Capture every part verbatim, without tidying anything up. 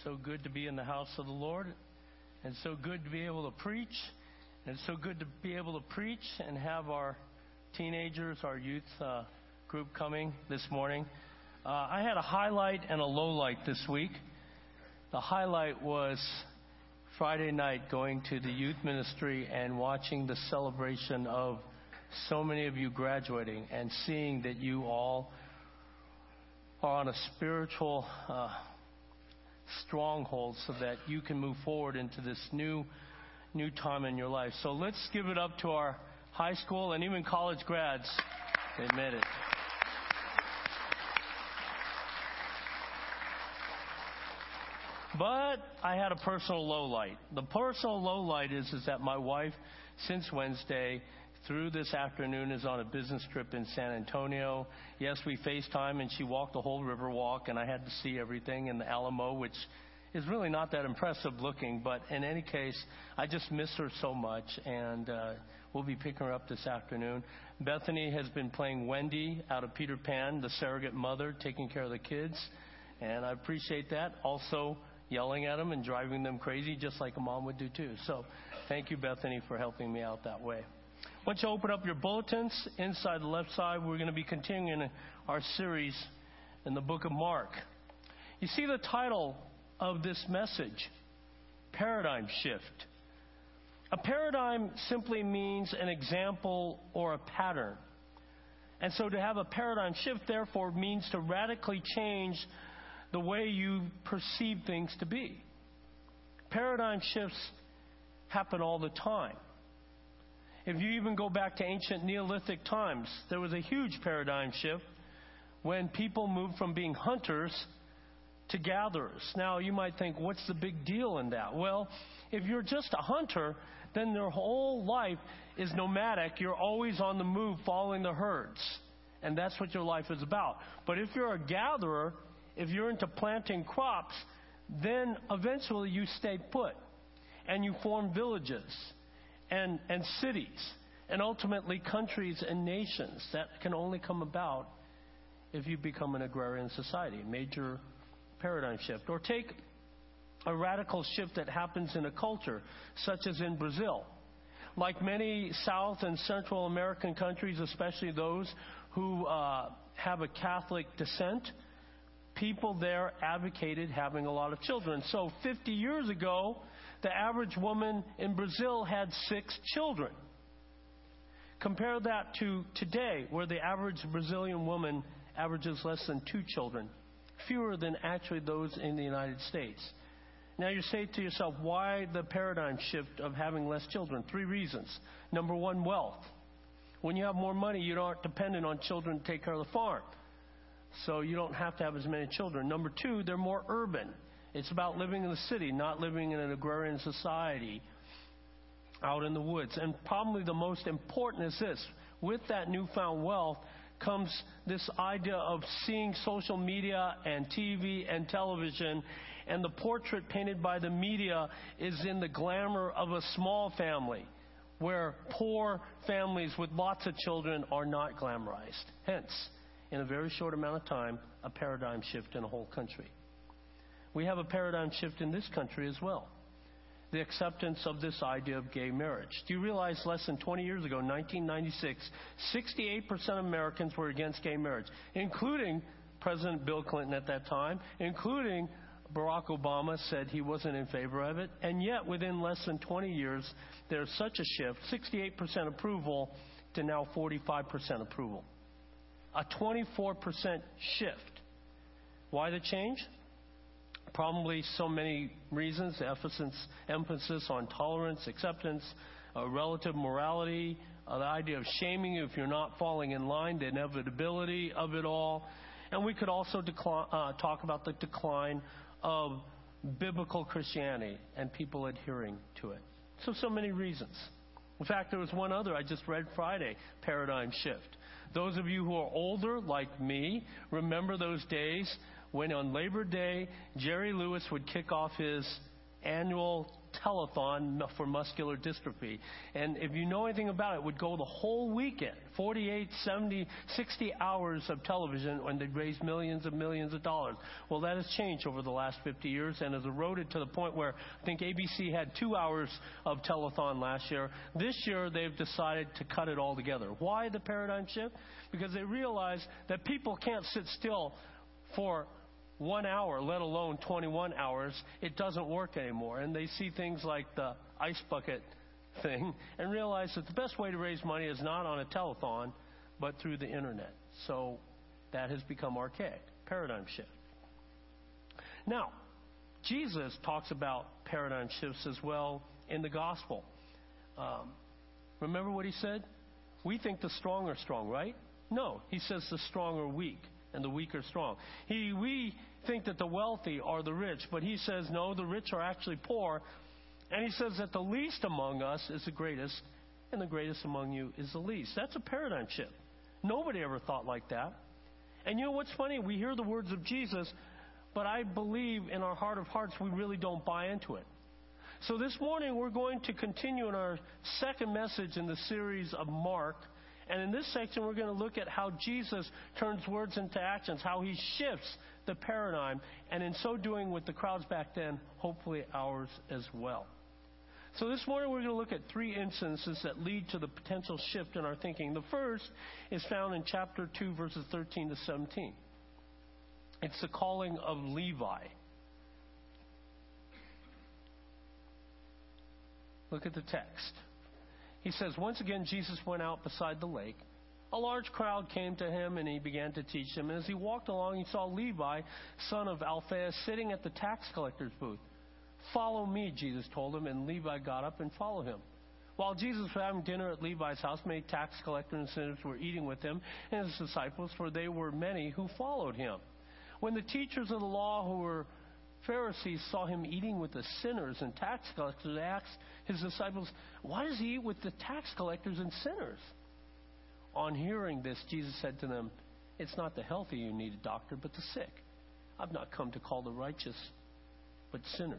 So good to be in the house of the Lord, and so good to be able to preach, and so good to be able to preach and have our teenagers, our youth uh, group coming this morning. Uh, I had a highlight and a low light this week. The highlight was Friday night going to the youth ministry and watching the celebration of so many of you graduating and seeing that you all are on a spiritual uh, stronghold so that you can move forward into this new new time in your life. So let's give it up to our high school and even college grads. They made it. But I had a personal low light. The personal low light is, is that my wife, since Wednesday through this afternoon, is on a business trip in San Antonio. Yes, we FaceTime, and she walked the whole river walk, and I had to see everything in the Alamo, which is really not that impressive looking. But in any case, I just miss her so much, and uh, we'll be picking her up this afternoon. Bethany has been playing Wendy out of Peter Pan, the surrogate mother, taking care of the kids, and I appreciate that. Also, yelling at them and driving them crazy, just like a mom would do too. So thank you, Bethany, for helping me out that way. Once you open up your bulletins, inside the left side, we're going to be continuing our series in the book of Mark. You see the title of this message, Paradigm Shift. A paradigm simply means an example or a pattern. And so to have a paradigm shift, therefore, means to radically change the way you perceive things to be. Paradigm shifts happen all the time. If you even go back to ancient Neolithic times, there was a huge paradigm shift when people moved from being hunters to gatherers. Now, you might think, what's the big deal in that? Well, if you're just a hunter, then your whole life is nomadic. You're always on the move, following the herds. And that's what your life is about. But if you're a gatherer, if you're into planting crops, then eventually you stay put. And you form villages and, and cities, and ultimately countries and nations. That can only come about if you become an agrarian society, a major paradigm shift. Or take a radical shift that happens in a culture, such as in Brazil. Like many South and Central American countries, especially those who uh, have a Catholic descent, people there advocated having a lot of children. So fifty years ago, the average woman in Brazil had six children. Compare that to today, where the average Brazilian woman averages less than two children, fewer than actually those in the United States. Now you say to yourself, why the paradigm shift of having less children? Three reasons. Number one, wealth. When you have more money, you aren't dependent on children to take care of the farm. So you don't have to have as many children. Number two, they're more urban. It's about living in the city, not living in an agrarian society out in the woods. And probably the most important is this. With that newfound wealth comes this idea of seeing social media and T V and television, and the portrait painted by the media is in the glamour of a small family, where poor families with lots of children are not glamorized. Hence, in a very short amount of time, a paradigm shift in a whole country. We have a paradigm shift in this country as well. The acceptance of this idea of gay marriage. Do you realize less than twenty years ago, nineteen ninety-six, sixty-eight percent of Americans were against gay marriage, including President Bill Clinton at that time, including Barack Obama said he wasn't in favor of it. And yet, within less than twenty years, there's such a shift, sixty-eight percent approval to now forty-five percent approval. A twenty-four percent shift. Why the change? Probably so many reasons. The emphasis, emphasis on tolerance, acceptance, uh, relative morality, uh, the idea of shaming you if you're not falling in line, the inevitability of it all. And we could also decline, uh, talk about the decline of biblical Christianity and people adhering to it. So, so many reasons. In fact, there was one other I just read Friday, paradigm shift. Those of you who are older, like me, remember those days when on Labor Day, Jerry Lewis would kick off his annual telethon for muscular dystrophy. And if you know anything about it, it would go the whole weekend, forty-eight, seventy, sixty hours of television, when they'd raise millions and millions of dollars. Well, that has changed over the last fifty years and has eroded to the point where I think A B C had two hours of telethon last year. This year, they've decided to cut it all together. Why the paradigm shift? Because they realize that people can't sit still for one hour, let alone twenty-one hours. It doesn't work anymore. And they see things like the ice bucket thing and realize that the best way to raise money is not on a telethon, but through the internet. So that has become archaic. Paradigm shift. Now, Jesus talks about paradigm shifts as well in the gospel. Um, remember what he said? We think the strong are strong, right? No, he says the strong are weak and the weak are strong. He, we think that the wealthy are the rich, but he says, no, the rich are actually poor. And he says that the least among us is the greatest, and the greatest among you is the least. That's a paradigm shift. Nobody ever thought like that. And you know what's funny? We hear the words of Jesus, but I believe in our heart of hearts we really don't buy into it. So this morning we're going to continue in our second message in the series of Mark. And in this section, we're going to look at how Jesus turns words into actions, how he shifts the paradigm, and in so doing with the crowds back then, hopefully ours as well. So this morning, we're going to look at three instances that lead to the potential shift in our thinking. The first is found in chapter two, verses thirteen to seventeen. It's the calling of Levi. Look at the text. He says, once again, Jesus went out beside the lake. A large crowd came to him, and he began to teach them. And as he walked along, he saw Levi, son of Alphaeus, sitting at the tax collector's booth. Follow me, Jesus told him, and Levi got up and followed him. While Jesus was having dinner at Levi's house, many tax collectors and sinners were eating with him and his disciples, for they were many who followed him. When the teachers of the law, who were Pharisees, saw him eating with the sinners and tax collectors, they asked his disciples, why does he eat with the tax collectors and sinners? On hearing this, Jesus said to them, it's not the healthy you need a doctor, but the sick. I've not come to call the righteous, but sinners.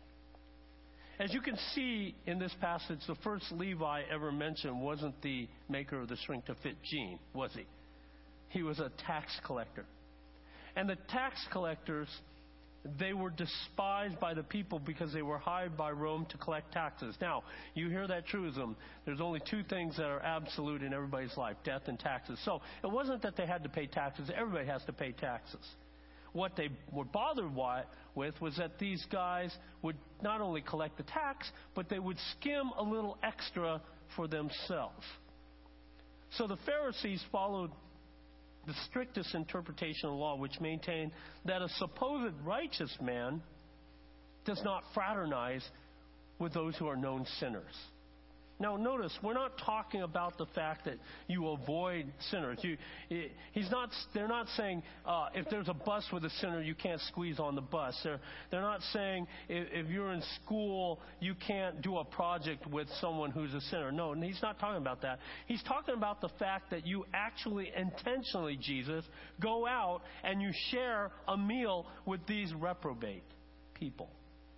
As you can see in this passage, the first Levi ever mentioned wasn't the maker of the shrink-to-fit jean, was he? He was a tax collector. And the tax collectors, they were despised by the people because they were hired by Rome to collect taxes. Now, you hear that truism. There's only two things that are absolute in everybody's life, death and taxes. So it wasn't that they had to pay taxes. Everybody has to pay taxes. What they were bothered with was that these guys would not only collect the tax, but they would skim a little extra for themselves. So the Pharisees followed the strictest interpretation of the law, which maintained that a supposed righteous man does not fraternize with those who are known sinners. Now, notice, we're not talking about the fact that you avoid sinners. You, he's not. They're not saying uh, if there's a bus with a sinner, you can't squeeze on the bus. They're, they're not saying if, if you're in school, you can't do a project with someone who's a sinner. No, and he's not talking about that. He's talking about the fact that you actually intentionally, Jesus, go out and you share a meal with these reprobate people.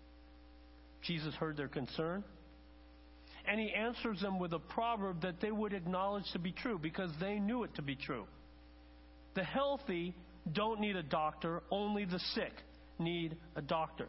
Jesus heard their concern. And he answers them with a proverb that they would acknowledge to be true because they knew it to be true. The healthy don't need a doctor, only the sick need a doctor.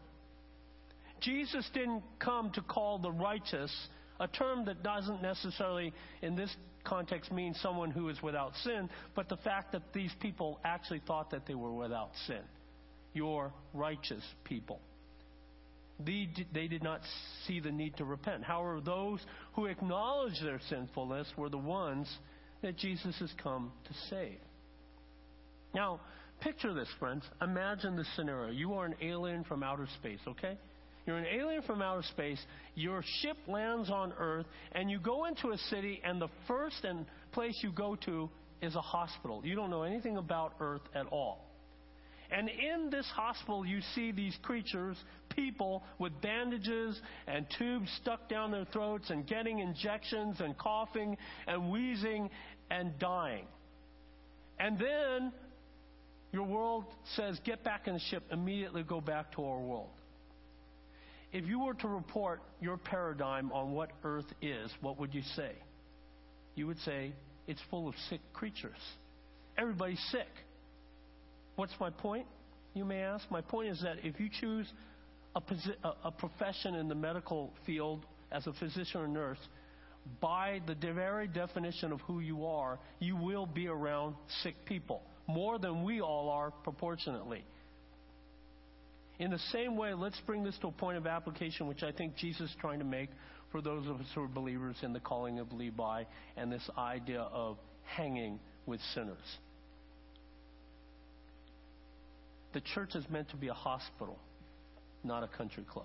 Jesus didn't come to call the righteous, a term that doesn't necessarily in this context mean someone who is without sin, but the fact that these people actually thought that they were without sin. You're righteous people. They did not see the need to repent. However, those who acknowledge their sinfulness were the ones that Jesus has come to save. Now, picture this, friends. Imagine this scenario. You are an alien from outer space, okay? You're an alien from outer space. Your ship lands on Earth, and you go into a city, and the first and place you go to is a hospital. You don't know anything about Earth at all. And in this hospital, you see these creatures, people with bandages and tubes stuck down their throats and getting injections and coughing and wheezing and dying. And then your world says, get back in the ship, immediately go back to our world. if you were to report your paradigm on what earth is, what would you say? You would say it's full of sick creatures. Everybody's sick. What's my point, you may ask? My point is that if you choose a, posi- a, a profession in the medical field as a physician or nurse, by the very definition of who you are, you will be around sick people, more than we all are proportionately. In the same way, let's bring this to a point of application, which I think Jesus is trying to make for those of us who are believers in the calling of Levi and this idea of hanging with sinners. The church is meant to be a hospital, not a country club.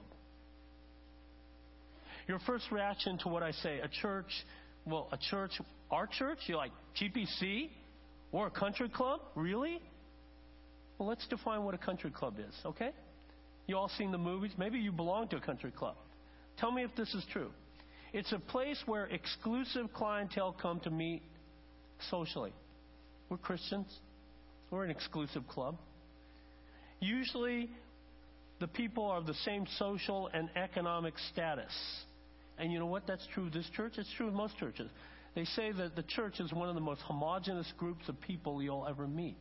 Your first reaction to what I say, a church, well, a church, our church, you're like, G P C? Or a country club? Really? Well, let's define what a country club is, okay? You all seen the movies? Maybe you belong to a country club. Tell me if this is true. It's a place where exclusive clientele come to meet socially. We're Christians. We're an exclusive club. Usually, the people are of the same social and economic status. And you know what? That's true of this church. It's true of most churches. They say that the church is one of the most homogenous groups of people you'll ever meet.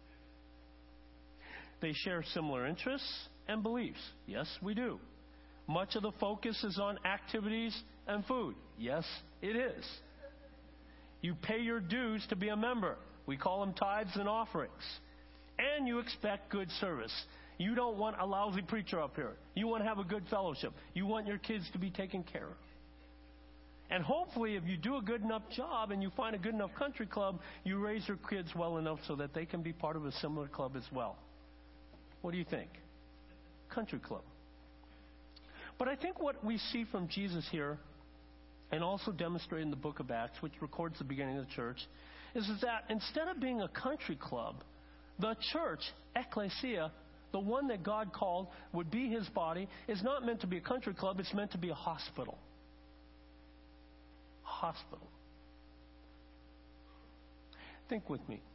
They share similar interests and beliefs. Yes, we do. Much of the focus is on activities and food. Yes, it is. You pay your dues to be a member. We call them tithes and offerings. And you expect good service. You don't want a lousy preacher up here. You want to have a good fellowship. You want your kids to be taken care of. And hopefully, if you do a good enough job and you find a good enough country club, you raise your kids well enough so that they can be part of a similar club as well. What do you think? Country club. But I think what we see from Jesus here, and also demonstrated in the book of Acts, which records the beginning of the church, is, is that instead of being a country club, the church, ecclesia, the one that God called would be his body, is not meant to be a country club. It's meant to be a hospital. Hospital. Think with me.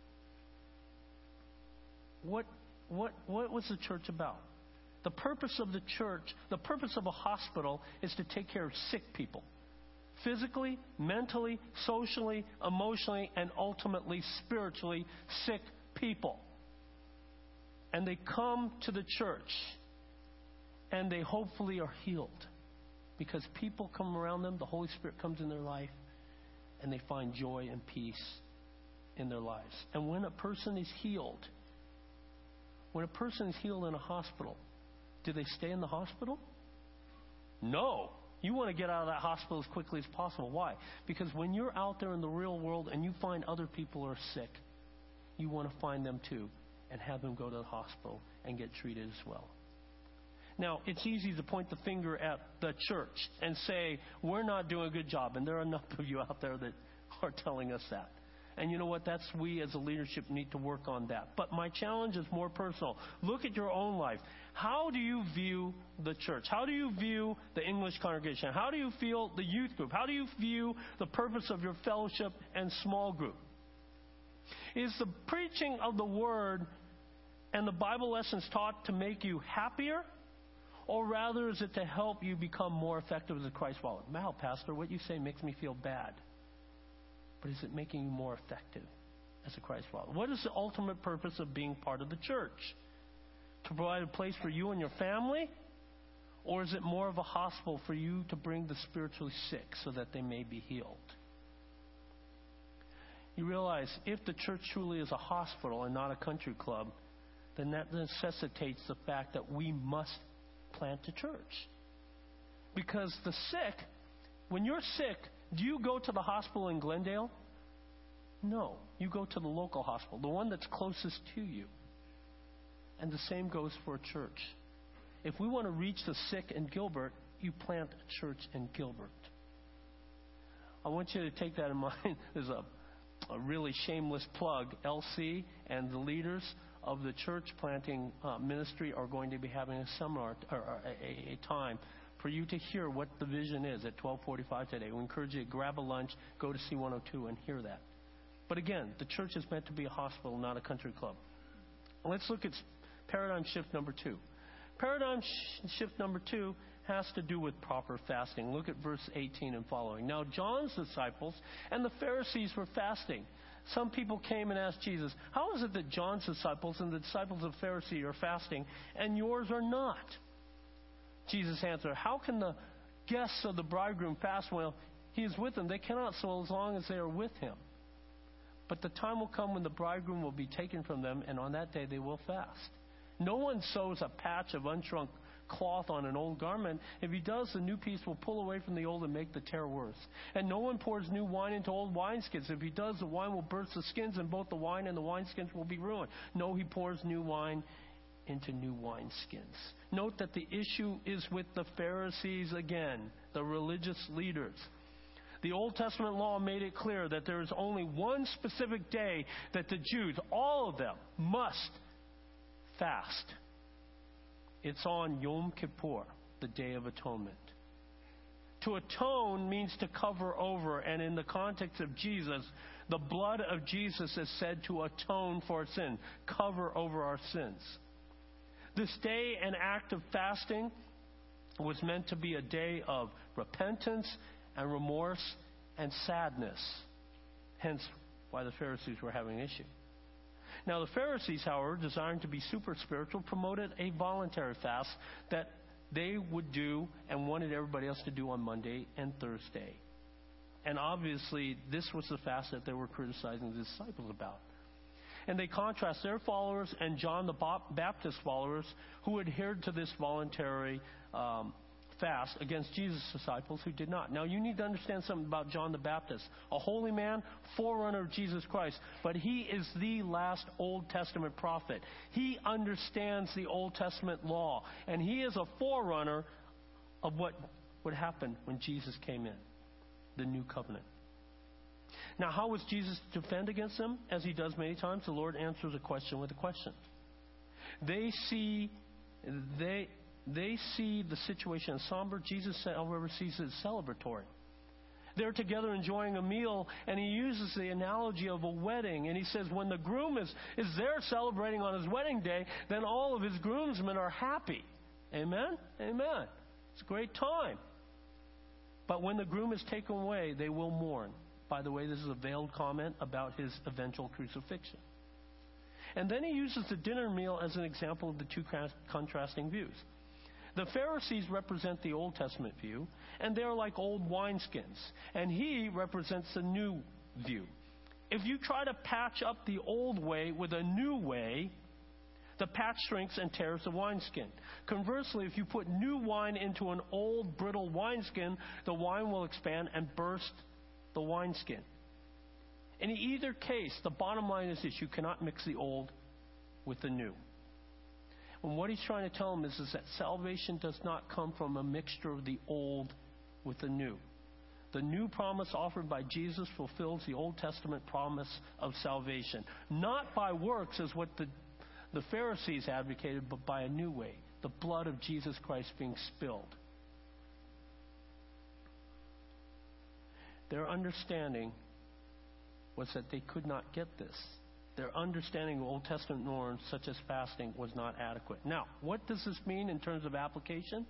What, what, what was the church about? The purpose of the church, the purpose of a hospital is to take care of sick people. Physically, mentally, socially, emotionally, and ultimately spiritually sick people. And they come to the church and they hopefully are healed. Because people come around them, the Holy Spirit comes in their life, and they find joy and peace in their lives. And when a person is healed, when a person is healed in a hospital, do they stay in the hospital? No. You want to get out of that hospital as quickly as possible. Why? Because when you're out there in the real world and you find other people are sick, you want to find them too and have them go to the hospital and get treated as well. Now, it's easy to point the finger at the church and say, we're not doing a good job. And there are enough of you out there that are telling us that. And you know what? That's we as a leadership need to work on that. But my challenge is more personal. Look at your own life. How do you view the church? How do you view the English congregation? How do you feel the youth group? How do you view the purpose of your fellowship and small group? Is the preaching of the word and the Bible lessons taught to make you happier? Or rather, is it to help you become more effective as a Christ follower? Wow, Pastor, what you say makes me feel bad. But is it making you more effective as a Christ follower? What is the ultimate purpose of being part of the church? To provide a place for you and your family? Or is it more of a hospital for you to bring the spiritually sick so that they may be healed? You realize if the church truly is a hospital and not a country club, then that necessitates the fact that we must plant a church. Because the sick, when you're sick, do you go to the hospital in Glendale? No. You go to the local hospital, the one that's closest to you. And the same goes for a church. If we want to reach the sick in Gilbert, you plant a church in Gilbert. I want you to take that in mind. There's a, a really shameless plug. L C and the leaders of the church planting uh, ministry are going to be having a seminar or, or a, a time for you to hear what the vision is at twelve forty-five today. We encourage you to grab a lunch, go to C one oh two and hear that. But again, the church is meant to be a hospital, not a country club. Let's look at paradigm shift number two. Paradigm shift number two has to do with proper fasting. Look at verse eighteen and following. Now, John's disciples and the Pharisees were fasting. Some people came and asked Jesus, how is it that John's disciples and the disciples of the Pharisees are fasting and yours are not? Jesus answered, how can the guests of the bridegroom fast while he is with them? They cannot so as long as they are with him. But the time will come when the bridegroom will be taken from them, and on that day they will fast. No one sews a patch of unshrunk cloth on an old garment. If he does, the new piece will pull away from the old and make the tear worse. And no one pours new wine into old wineskins. If he does, the wine will burst the skins, and both the wine and the wineskins will be ruined. No, he pours new wine into new wineskins. Note that the issue is with the Pharisees again, the religious leaders. The Old Testament law made it clear that there is only one specific day that the Jews, all of them, must fast. It's on Yom Kippur, the Day of Atonement. To atone means to cover over, and in the context of Jesus, the blood of Jesus is said to atone for sin, cover over our sins. This day and act of fasting was meant to be a day of repentance and remorse and sadness. Hence why the Pharisees were having an issue. Now the Pharisees, however, desiring to be super spiritual, promoted a voluntary fast that they would do and wanted everybody else to do on Monday and Thursday. And obviously this was the fast that they were criticizing the disciples about. And they contrast their followers and John the Baptist followers who adhered to this voluntary um, fast against Jesus' disciples who did not. Now you need to understand something about John the Baptist. A holy man, forerunner of Jesus Christ. But he is the last Old Testament prophet. He understands the Old Testament law. And he is a forerunner of what would happen when Jesus came in. The new covenant. Now, how was Jesus to defend against them? As he does many times, the Lord answers a question with a question. They see, they, they see the situation as somber. Jesus, however, sees it as celebratory. They're together enjoying a meal, and he uses the analogy of a wedding. And he says when the groom is, is there celebrating on his wedding day, then all of his groomsmen are happy. Amen? Amen. It's a great time. But when the groom is taken away, they will mourn. By the way, this is a veiled comment about his eventual crucifixion. And then he uses the dinner meal as an example of the two contrasting views. The Pharisees represent the Old Testament view, and they're like old wineskins. And he represents the new view. If you try to patch up the old way with a new way, the patch shrinks and tears the wineskin. Conversely, if you put new wine into an old, brittle wineskin, the wine will expand and burst the wineskin. In either case, the bottom line is this: you cannot mix the old with the new. And what he's trying to tell them is, is that salvation does not come from a mixture of the old with the new. The new promise offered by Jesus fulfills the Old Testament promise of salvation. Not by works as what the, the Pharisees advocated, but by a new way. The blood of Jesus Christ being spilled. Their understanding was that they could not get this. Their understanding of Old Testament norms, such as fasting, was not adequate. Now, what does this mean in terms of application?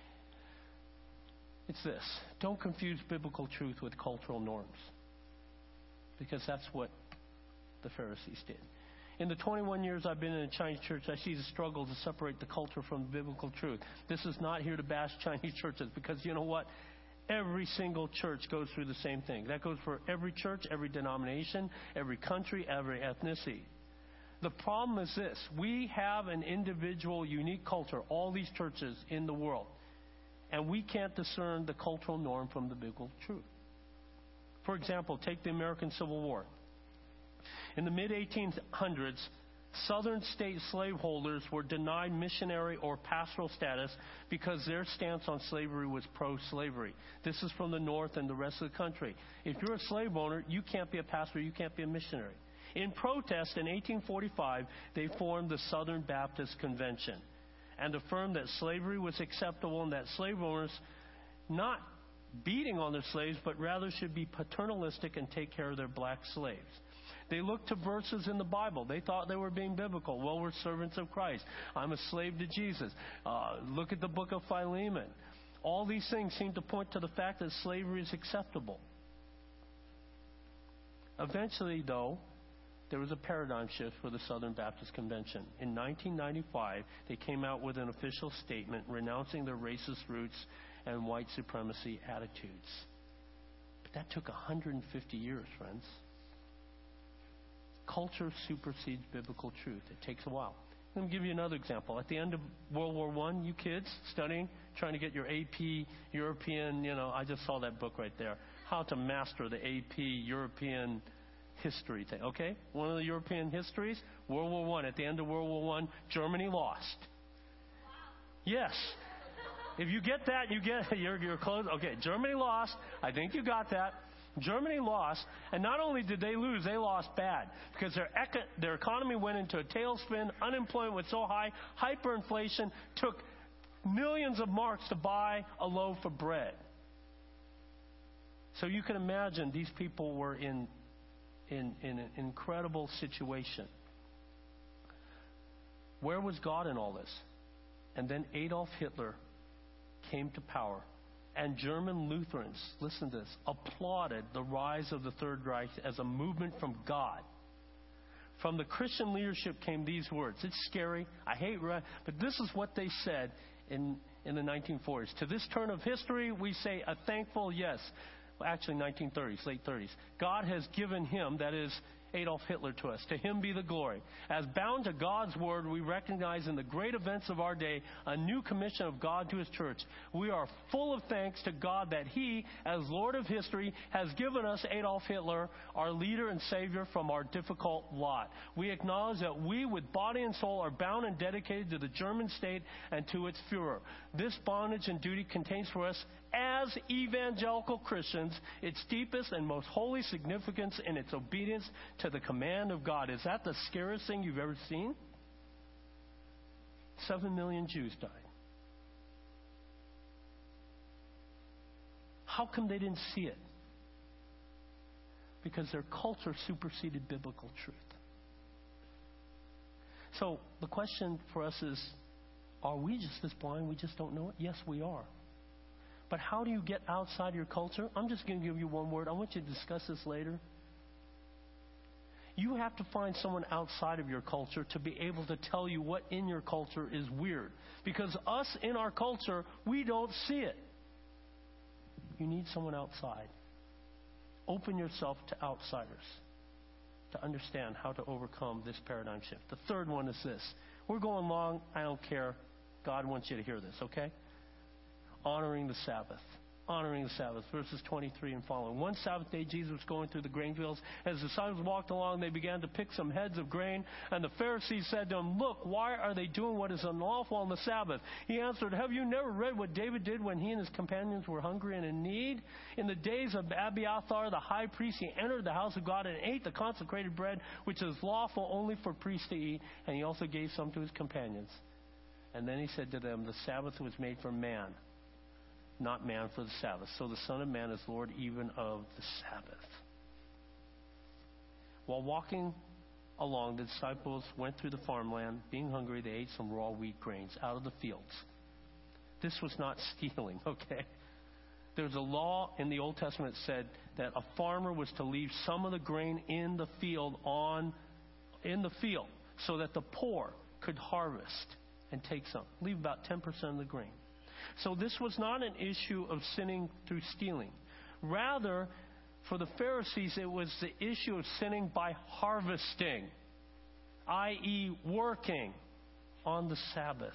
It's this: don't confuse biblical truth with cultural norms, because that's what the Pharisees did. In the twenty-one years I've been in a Chinese church, I see the struggle to separate the culture from biblical truth. This is not here to bash Chinese churches, because you know what? Every single church goes through the same thing. That goes for every church, every denomination, every country, every ethnicity. The problem is this: we have an individual, unique culture, all these churches in the world, and we can't discern the cultural norm from the biblical truth. For example, take the American Civil War. In the mid eighteen hundreds, Southern state slaveholders were denied missionary or pastoral status because their stance on slavery was pro-slavery. This is from the North and the rest of the country. If you're a slave owner, you can't be a pastor, you can't be a missionary. In protest, in eighteen forty-five, they formed the Southern Baptist Convention and affirmed that slavery was acceptable and that slave owners not beating on their slaves, but rather should be paternalistic and take care of their black slaves. They looked to verses in the Bible. They thought they were being biblical. Well, we're servants of Christ. I'm a slave to Jesus. Uh, look at the book of Philemon. All these things seem to point to the fact that slavery is acceptable. Eventually, though, there was a paradigm shift for the Southern Baptist Convention. In nineteen ninety-five, they came out with an official statement renouncing their racist roots and white supremacy attitudes. But that took one hundred fifty years, friends. Culture supersedes biblical truth. It takes a while. Let me give you another example. At the end of World War One, you kids studying, trying to get your A P European, you know, I just saw that book right there. How to master the A P European history thing. Okay? One of the European histories, World War One. At the end of World War One, Germany lost. Yes. If you get that, you get, you're, you're close. Okay, Germany lost. I think you got that. Germany lost, and not only did they lose, they lost bad because their eco- their economy went into a tailspin. Unemployment was so high, hyperinflation took millions of marks to buy a loaf of bread. So you can imagine these people were in in, in an incredible situation. Where was God in all this? And then Adolf Hitler came to power. And German Lutherans, listen to this, applauded the rise of the Third Reich as a movement from God. From the Christian leadership came these words. It's scary. I hate, but this is what they said in, in the nineteen forties. To this turn of history, we say a thankful yes. Well, actually, nineteen thirties, late thirties. God has given him, that is, Adolf Hitler, to us. To him be the glory. As bound to God's word, we recognize in the great events of our day a new commission of God to his church. We are full of thanks to God that he, as Lord of history, has given us Adolf Hitler, our leader and savior from our difficult lot. We acknowledge that we, with body and soul, are bound and dedicated to the German state and to its Führer. This bondage and duty contains for us, as evangelical Christians, its deepest and most holy significance in its obedience to the command of God. Is that the scariest thing you've ever seen? Seven million Jews died. How come they didn't see it? Because their culture superseded biblical truth. So the question for us is, are we just this blind? We just don't know it? Yes, we are. But how do you get outside your culture? I'm just going to give you one word. I want you to discuss this later. You have to find someone outside of your culture to be able to tell you what in your culture is weird. Because us in our culture, we don't see it. You need someone outside. Open yourself to outsiders to understand how to overcome this paradigm shift. The third one is this. We're going long. I don't care. God wants you to hear this, okay? Honoring the Sabbath. Honoring the Sabbath. Verses twenty-three and following. One Sabbath day, Jesus was going through the grain fields. As the disciples walked along, they began to pick some heads of grain. And the Pharisees said to him, "Look, why are they doing what is unlawful on the Sabbath?" He answered, "Have you never read what David did when he and his companions were hungry and in need? In the days of Abiathar, the high priest, he entered the house of God and ate the consecrated bread, which is lawful only for priests to eat. And he also gave some to his companions." And then he said to them, "The Sabbath was made for man, not man for the Sabbath. So the Son of Man is Lord even of the Sabbath." While walking along, the disciples went through the farmland. Being hungry, they ate some raw wheat grains out of the fields. This was not stealing, okay? There was a law in the Old Testament that said that a farmer was to leave some of the grain in the field on in the field so that the poor could harvest and take some. Leave about ten percent of the grain. So this was not an issue of sinning through stealing. Rather, for the Pharisees, it was the issue of sinning by harvesting, that is working on the Sabbath.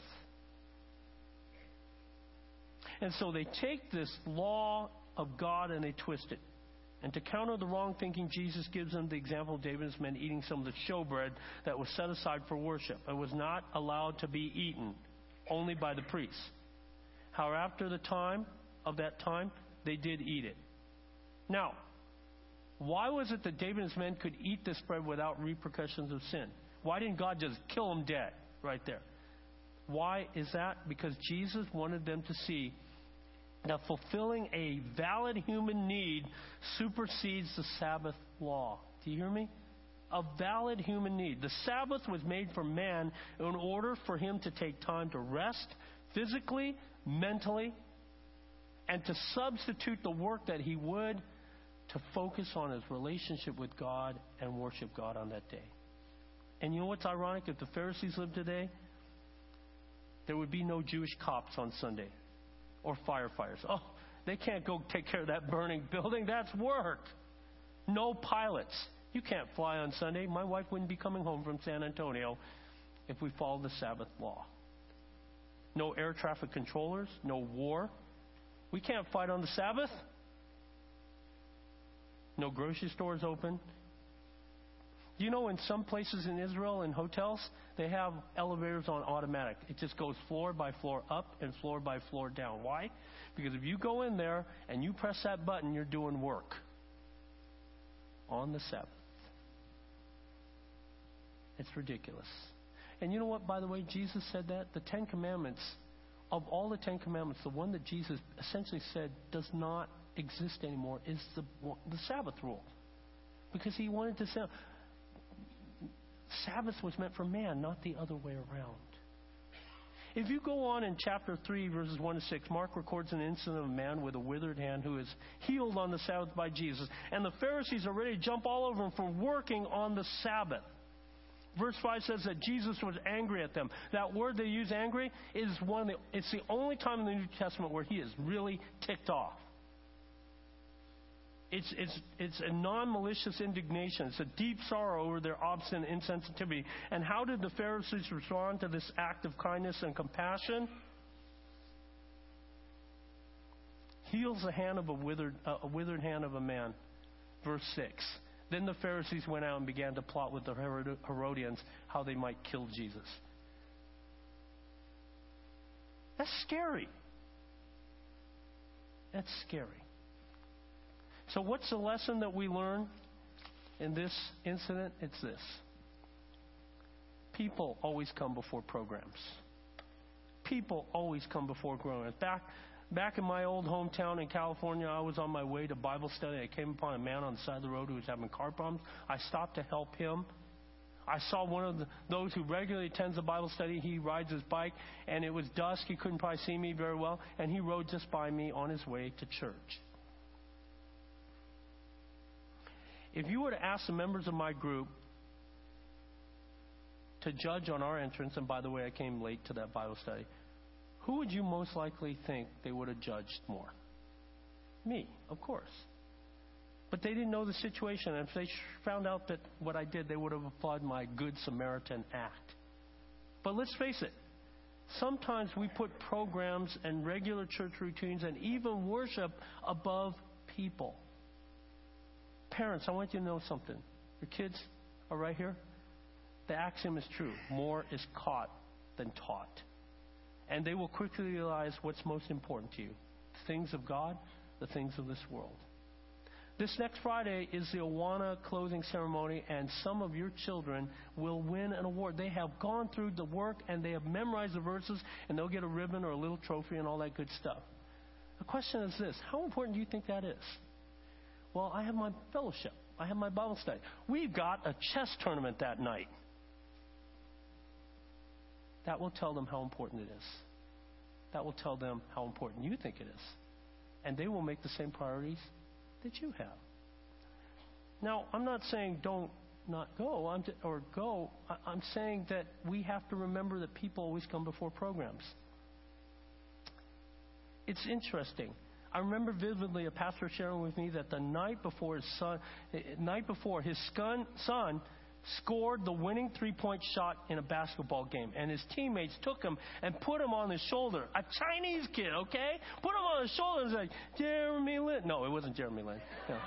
And so they take this law of God and they twist it. And to counter the wrong thinking, Jesus gives them the example of David and his men eating some of the showbread that was set aside for worship. It was not allowed to be eaten, only by the priests. However, after the time of that time, they did eat it. Now, why was it that David and his men could eat this bread without repercussions of sin? Why didn't God just kill them dead right there? Why is that? Because Jesus wanted them to see that fulfilling a valid human need supersedes the Sabbath law. Do you hear me? a valid human need. The Sabbath was made for man in order for him to take time to rest physically, mentally, and to substitute the work that he would to focus on his relationship with God and worship God on that day. And you know what's ironic? If the Pharisees lived today, there would be no Jewish cops on Sunday or firefighters. Oh, they can't go take care of that burning building. That's work. No pilots. You can't fly on Sunday. My wife wouldn't be coming home from San Antonio if we followed the Sabbath law. No air traffic controllers. No war. We can't fight on the Sabbath. No grocery stores open. You know, in some places in Israel, in hotels, they have elevators on automatic. It just goes floor by floor up and floor by floor down. Why? Because if you go in there and you press that button, you're doing work on the Sabbath. It's ridiculous. And you know what, by the way, Jesus said that? The Ten Commandments, of all the Ten Commandments, the one that Jesus essentially said does not exist anymore is the, the Sabbath rule. Because he wanted to say, Sabbath was meant for man, not the other way around. If you go on in chapter three, verses one to six, Mark records an incident of a man with a withered hand who is healed on the Sabbath by Jesus. And the Pharisees are ready to jump all over him for working on the Sabbath. Verse five says that Jesus was angry at them. That word they use, angry, is one of the, it's the only time in the New Testament where he is really ticked off. It's, it's, it's a non-malicious indignation. It's a deep sorrow over their obstinate insensitivity. And how did the Pharisees respond to this act of kindness and compassion? Heals the hand of a withered, uh, a withered hand of a man. Verse six. Then the Pharisees went out and began to plot with the Herodians how they might kill Jesus. That's scary. That's scary. So what's the lesson that we learn in this incident? It's this. People always come before programs. People always come before programs. Back, back in my old hometown in California, I was on my way to Bible study. I came upon a man on the side of the road who was having car problems. I stopped to help him. I saw one of the, those who regularly attends a Bible study. He rides his bike, and it was dusk. He couldn't probably see me very well, and he rode just by me on his way to church. If you were to ask the members of my group to judge on our entrance, and by the way, I came late to that Bible study, who would you most likely think they would have judged more? Me, of course. But they didn't know the situation, and if they found out that what I did, they would have applauded my Good Samaritan act. But let's face it, sometimes we put programs and regular church routines and even worship above people. Parents, I want you to know something. Your kids are right here. The axiom is true. More is caught than taught. And they will quickly realize what's most important to you. The things of God, the things of this world. This next Friday is the Awana closing ceremony, and some of your children will win an award. They have gone through the work, and they have memorized the verses, and they'll get a ribbon or a little trophy and all that good stuff. The question is this. How important do you think that is? Well, I have my fellowship. I have my Bible study. We've got a chess tournament that night. That will tell them how important it is. That will tell them how important you think it is. And they will make the same priorities that you have. Now, I'm not saying don't not go I'm t- or go. I- I'm saying that we have to remember that people always come before programs. It's interesting. I remember vividly a pastor sharing with me that the night before his son, night before his son, son scored the winning three-point shot in a basketball game, and his teammates took him and put him on his shoulder. A Chinese kid, okay, put him on his shoulder and said, "Jeremy Lin." No, it wasn't Jeremy Lin. No.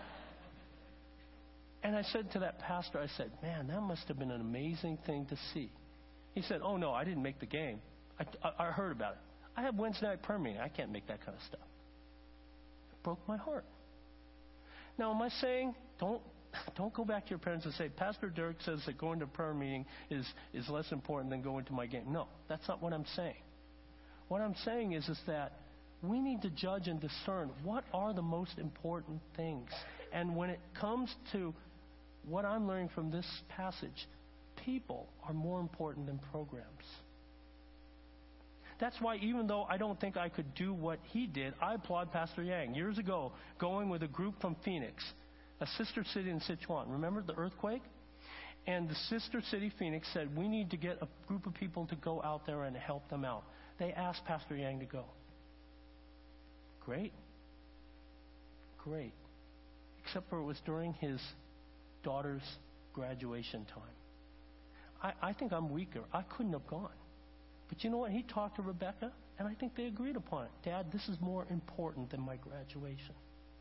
And I said to that pastor, I said, "Man, that must have been an amazing thing to see." He said, "Oh no, I didn't make the game. I, I, I heard about it. I have Wednesday night prayer meeting. I can't make that kind of stuff." Broke my heart. Now, am I saying don't don't go back to your parents and say, "Pastor Derek says that going to a prayer meeting is, is less important than going to my game"? No, that's not what I'm saying. What I'm saying is, is that we need to judge and discern what are the most important things. And when it comes to what I'm learning from this passage, people are more important than programs. That's why even though I don't think I could do what he did, I applaud Pastor Yang. Years ago, going with a group from Phoenix, a sister city in Sichuan. Remember the earthquake? And the sister city, Phoenix, said, we need to get a group of people to go out there and help them out. They asked Pastor Yang to go. Great. Great. Except for it was during his daughter's graduation time. I, I think I'm weaker. I couldn't have gone. But you know what? He talked to Rebecca, and I think they agreed upon it. Dad, this is more important than my graduation.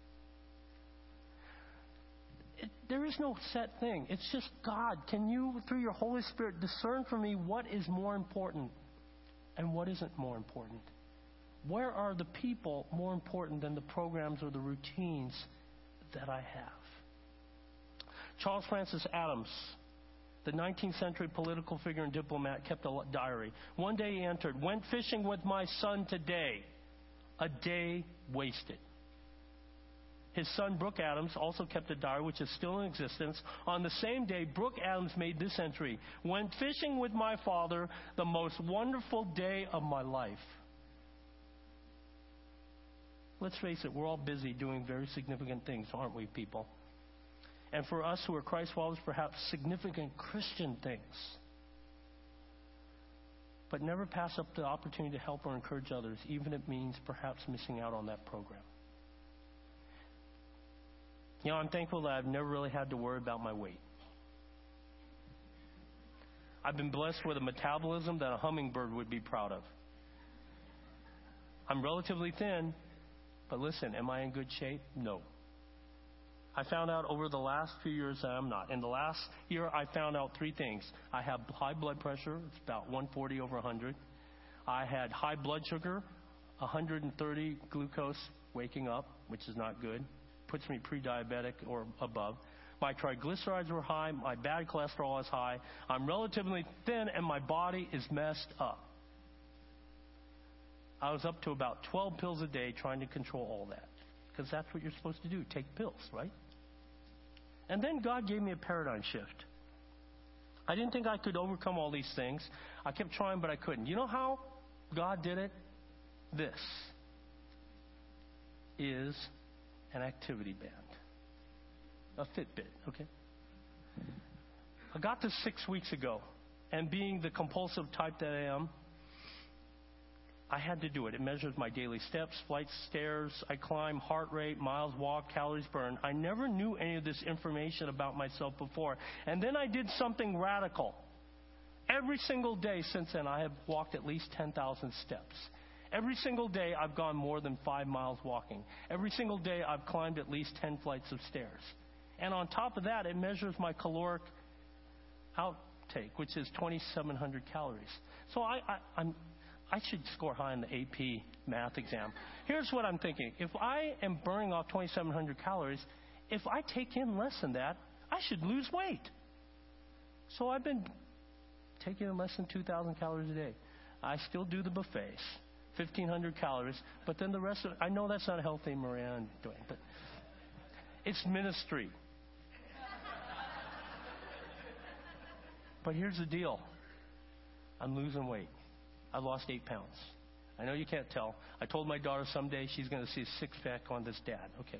It, there is no set thing. It's just God. Can you, through your Holy Spirit, discern for me what is more important and what isn't more important? Where are the people more important than the programs or the routines that I have? Charles Francis Adams, the nineteenth century political figure and diplomat, kept a diary. One day he entered, went fishing with my son today. A day wasted. His son, Brooke Adams, also kept a diary, which is still in existence. On the same day, Brooke Adams made this entry. Went fishing with my father, the most wonderful day of my life. Let's face it, we're all busy doing very significant things, aren't we, people? And for us who are Christ followers, perhaps significant Christian things. But never pass up the opportunity to help or encourage others, even if it means perhaps missing out on that program. You know, I'm thankful that I've never really had to worry about my weight. I've been blessed with a metabolism that a hummingbird would be proud of. I'm relatively thin, but listen, am I in good shape? No. I found out over the last few years that I'm not. In the last year, I found out three things. I have high blood pressure. It's about one forty over one hundred. I had high blood sugar, one hundred thirty glucose waking up, which is not good. Puts me pre-diabetic or above. My triglycerides were high. My bad cholesterol is high. I'm relatively thin, and my body is messed up. I was up to about twelve pills a day trying to control all that. Because that's what you're supposed to do, take pills, right? And then God gave me a paradigm shift. I didn't think I could overcome all these things. I kept trying, but I couldn't. You know how God did it? This is an activity band. A Fitbit, okay? I got this six weeks ago, and being the compulsive type that I am, I had to do it. It measures my daily steps, flights, stairs I climb, heart rate, miles walked, calories burned. I never knew any of this information about myself before. And then I did something radical. Every single day since then, I have walked at least ten thousand steps. Every single day, I've gone more than five miles walking. Every single day, I've climbed at least ten flights of stairs. And on top of that, it measures my caloric outtake, which is twenty-seven hundred calories. So I, I, I'm... I should score high in the A P math exam. Here's what I'm thinking. If I am burning off twenty-seven hundred calories, if I take in less than that, I should lose weight. So I've been taking in less than two thousand calories a day. I still do the buffets, fifteen hundred calories, but then the rest of it, I know that's not healthy, Maria, I'm doing, but it's ministry. But here's the deal. I'm losing weight. I lost eight pounds. I know you can't tell. I told my daughter someday she's going to see a six-pack on this dad. Okay.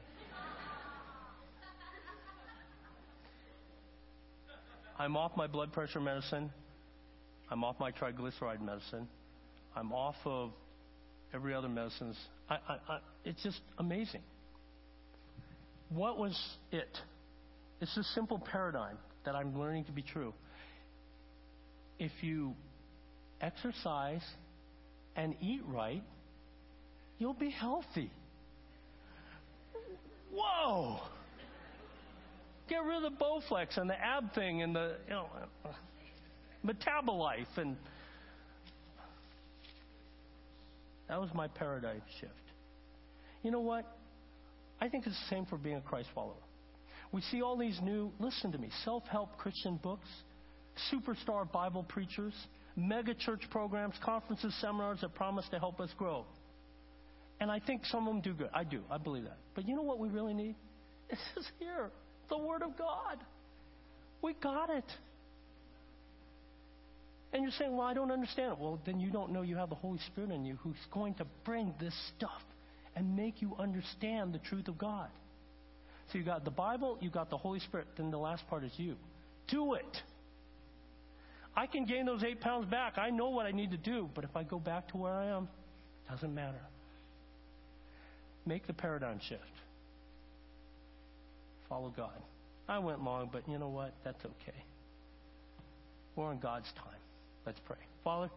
I'm off my blood pressure medicine. I'm off my triglyceride medicine. I'm off of every other medicines. I, I, I, it's just amazing. What was it? It's a simple paradigm that I'm learning to be true. If you exercise and eat right, you'll be healthy. Whoa! Get rid of the Bowflex and the ab thing and the, you know, Metabolife, and that was my paradigm shift. You know what? I think it's the same for being a Christ follower. We see all these new, listen to me, self-help Christian books, superstar Bible preachers, mega church programs, conferences, seminars that promise to help us grow. And I think some of them do good. I do. I believe that. But you know what we really need? This is here. The Word of God. We got it. And you're saying, well, I don't understand it. Well, then you don't know you have the Holy Spirit in you who's going to bring this stuff and make you understand the truth of God. So you got the Bible, you got the Holy Spirit, then the last part is you. Do it. I can gain those eight pounds back. I know what I need to do. But if I go back to where I am, it doesn't matter. Make the paradigm shift. Follow God. I went long, but you know what? That's okay. We're on God's time. Let's pray. Father,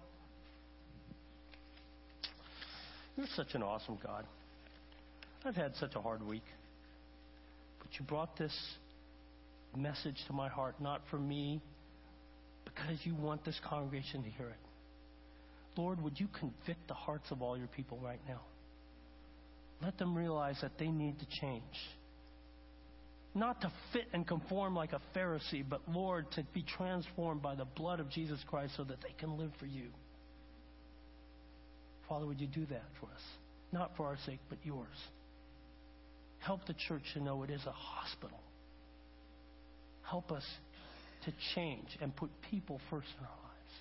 you're such an awesome God. I've had such a hard week. But you brought this message to my heart, not for me, because you want this congregation to hear it. Lord, would you convict the hearts of all your people right now? Let them realize that they need to change. Not to fit and conform like a Pharisee, but Lord, to be transformed by the blood of Jesus Christ so that they can live for you. Father, would you do that for us? Not for our sake, but yours. Help the church to know it is a hospital. Help us to change and put people first in our lives.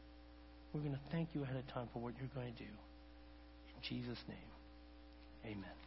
We're going to thank you ahead of time for what you're going to do. In Jesus' name, amen.